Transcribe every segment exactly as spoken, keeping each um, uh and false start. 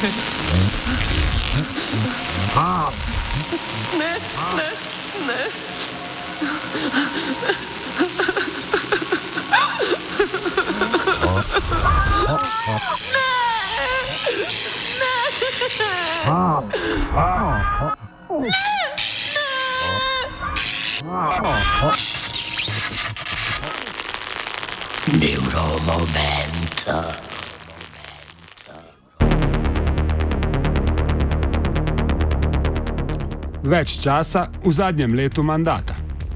Ne, ne, ne. Neuromomento. Več časa v zadnjem letu mandata.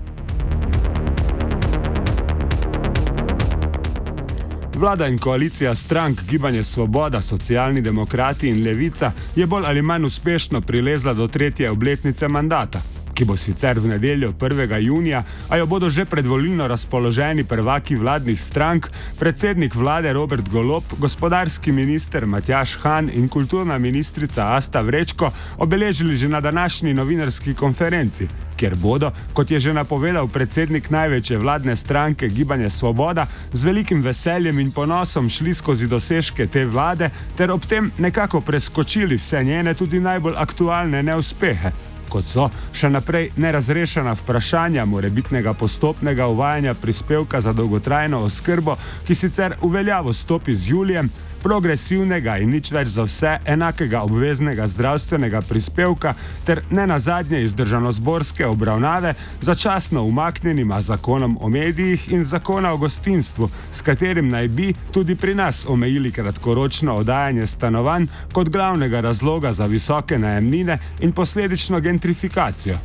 Vlada in koalicija strank Gibanje Svoboda, Socialni demokrati in Levica je bolj ali manj uspešno prilezla do tretje obletnice mandata, ki bo sicer v nedeljo prvega junija, a jo bodo že predvolilno razpoloženi prvaki vladnih strank, predsednik vlade Robert Golob, gospodarski minister Matjaž Han in kulturna ministrica Asta Vrečko obeležili že na današnji novinarski konferenci, kjer bodo, kot je že napovedal predsednik največje vladne stranke Gibanje Svoboda, z velikim veseljem in ponosom šli skozi dosežke te vlade ter ob tem nekako preskočili vse njene tudi najbolj aktualne neuspehe, kot so še naprej nerazrešena vprašanja morebitnega postopnega uvajanja prispevka za dolgotrajno oskrbo, ki sicer v veljavo stopi z julijem, progresivnega in nič več za vse enakega obveznega zdravstvenega prispevka ter ne nazadnje iz državnozborske obravnave začasno umaknjenima zakonom o medijih in zakona o gostinstvu, s katerim naj bi tudi pri nas omejili kratkoročno oddajanje stanovanj kot glavnega razloga za visoke najemnine in posledično gentrifikacijo.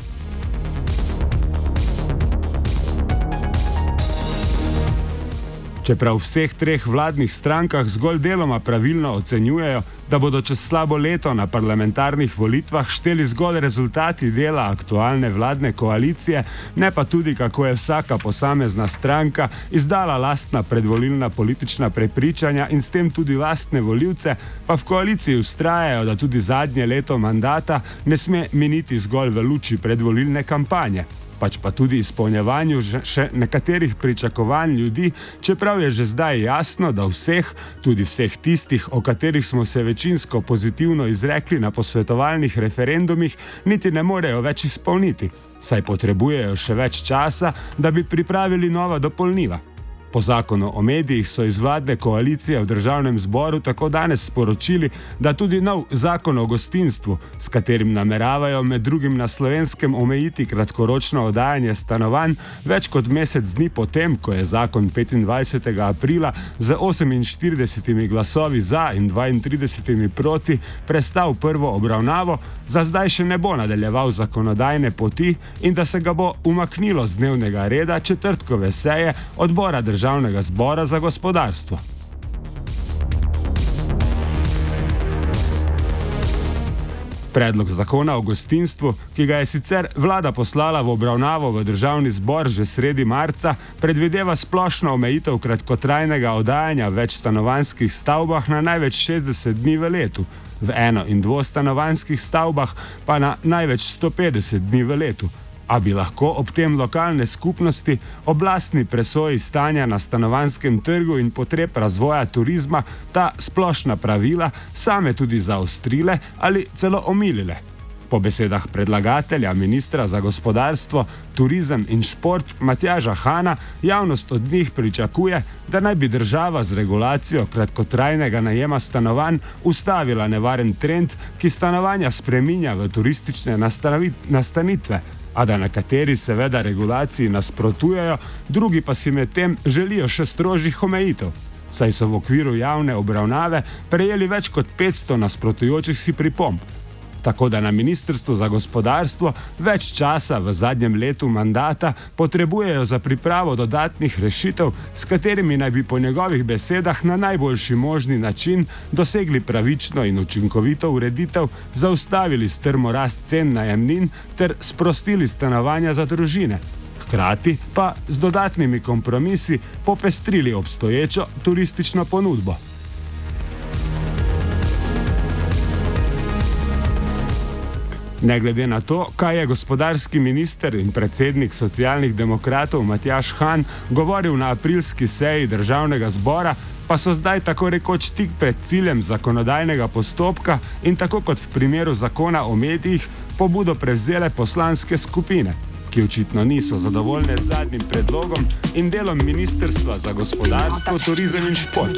Čeprav v vseh treh vladnih strankah zgolj deloma pravilno ocenjujejo, da bodo čez slabo leto na parlamentarnih volitvah šteli zgolj rezultati dela aktualne vladne koalicije, ne pa tudi, kako je vsaka posamezna stranka izdala lastna predvolilna politična prepričanja in s tem tudi lastne volivce, pa v koaliciji vztrajajo, da tudi zadnje leto mandata ne sme miniti zgolj v luči predvolilne kampanje, pač pa tudi izpolnjevanju še nekaterih pričakovanj ljudi, čeprav je že zdaj jasno, da vseh, tudi vseh tistih, o katerih smo se večinsko pozitivno izrekli na posvetovalnih referendumih, niti ne morejo več izpolniti, saj potrebujejo še več časa, da bi pripravili nova dopolnila. Po zakonu o medijih so iz vladne koalicije v državnem zboru tako danes sporočili, da tudi nov zakon o gostinstvu, s katerim nameravajo med drugim na Slovenskem omejiti kratkoročno oddajanje stanovanj, več kot mesec dni potem, ko je zakon petindvajsetega aprila z oseminštiridesetimi glasovi za in dvaintridesetimi proti prestal prvo obravnavo, za zdaj še ne bo nadaljeval zakonodajne poti in da se ga bo umaknilo z dnevnega reda četrtkove seje odbora državnega Državnega zbora za gospodarstvo. Predlog zakona o gostinstvu, ki ga je sicer vlada poslala v obravnavo v državni zbor že sredi marca, predvideva splošno omejitev kratkotrajnega oddajanja v večstanovanjskih stavbah na največ šestdeset dni v letu, v eno- in dvostanovanjskih stavbah pa na največ sto petdeset dni v letu. A bi lahko ob tem lokalne skupnosti oblastni presoji stanja na stanovanjskem trgu in potreb razvoja turizma ta splošna pravila same tudi zaostrile ali celo omilile. Po besedah predlagatelja, ministra za gospodarstvo, turizem in šport Matjaža Hana, javnost od njih pričakuje, da naj bi država z regulacijo kratkotrajnega najema stanovanj ustavila nevaren trend, ki stanovanja spreminja v turistične nastanitve, a da nekateri seveda regulaciji nasprotujejo, drugi pa si med tem želijo še strožjih omejitev, saj so v okviru javne obravnave prejeli več kot petsto nasprotujočih si pripomb. Tako da na Ministrstvu za gospodarstvo več časa v zadnjem letu mandata potrebujejo za pripravo dodatnih rešitev, s katerimi naj bi po njegovih besedah na najboljši možni način dosegli pravično in učinkovito ureditev, zaustavili strmo rast cen najemnin ter sprostili stanovanja za družine. Hkrati pa z dodatnimi kompromisi popestrili obstoječo turistično ponudbo. Ne glede na to, kaj je gospodarski minister in predsednik socialnih demokratov Matjaž Han govoril na aprilski seji državnega zbora, pa so zdaj tako rekoč tik pred ciljem zakonodajnega postopka in tako kot v primeru zakona o medijih pobudo prevzele poslanske skupine, ki očitno niso zadovoljne z zadnjim predlogom in delom Ministrstva za gospodarstvo, turizem in šport.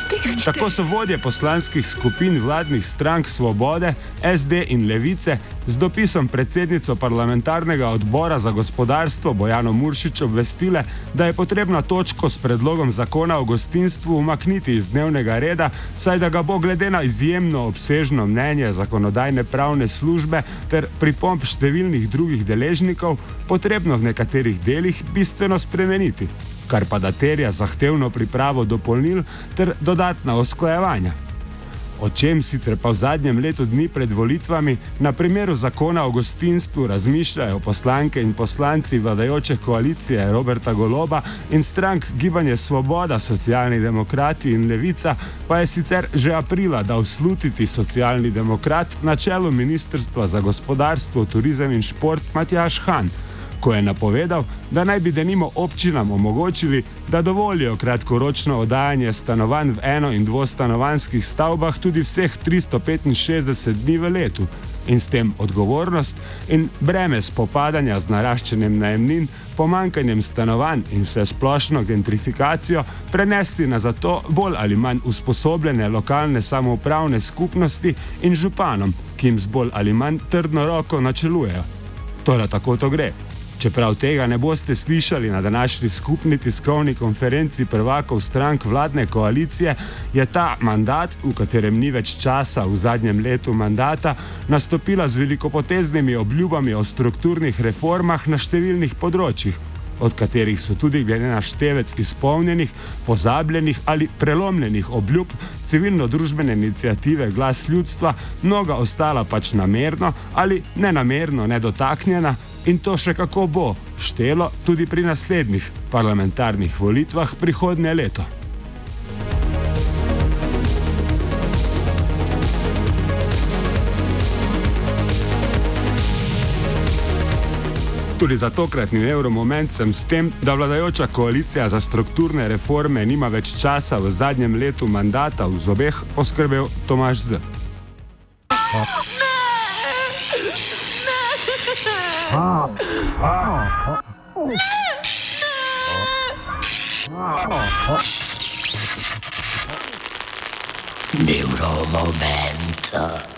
Tako so vodje poslanskih skupin vladnih strank Svobode, S D in Levice z dopisom predsednico parlamentarnega odbora za gospodarstvo Bojano Muršič obvestile, da je potrebno točko s predlogom zakona o gostinstvu umakniti iz dnevnega reda, saj da ga bo glede na izjemno obsežno mnenje zakonodajne pravne službe ter pripomb številnih drugih deležnikov potrebno v nekaterih delih bistveno spremeniti, kar pa da terja zahtevno pripravo dopolnil ter dodatna usklajevanja. O čem sicer pa v zadnjem letu dni pred volitvami na primeru zakona o gostinstvu razmišljajo poslanke in poslanci vladajoče koalicije Roberta Goloba in strank Gibanje Svoboda, Socialni demokrati in Levica, pa je sicer že aprila dal slutiti socialni demokrat na čelu Ministrstva za gospodarstvo, turizem in šport Matjaž Han, ko je napovedal, da naj bi denimo občinam omogočili, da dovolijo kratkoročno oddajanje stanovanj v eno- in dvostanovanjskih stavbah tudi vseh tristo petinšestdeset dni v letu in s tem odgovornost in breme spopadanja z naraščanjem najemnin, pomanjkanjem stanovanj in vsesplošno gentrifikacijo prenesti na zato bolj ali manj usposobljene lokalne samoupravne skupnosti in županom, ki jim z bolj ali manj trdno roko načelujejo. Torej tako to gre. Čeprav tega ne boste slišali na današnji skupni tiskovni konferenci prvakov strank vladne koalicije, je ta mandat, v katerem ni več časa v zadnjem letu mandata, nastopila z velikopoteznimi obljubami o strukturnih reformah na številnih področjih, od katerih so tudi glede na števec izpolnjenih, pozabljenih ali prelomljenih obljub civilno-družbene iniciative Glas ljudstva mnoga ostala pač namerno ali nenamerno nedotaknjena in to še kako bo štelo tudi pri naslednjih parlamentarnih volitvah prihodnje leto. Tudi za tokratni Euromoment sem s tem, da vladajoča koalicija za strukturne reforme nima več časa v zadnjem letu mandata v zobeh, poskrbel Tomaž Z. Neuromoment.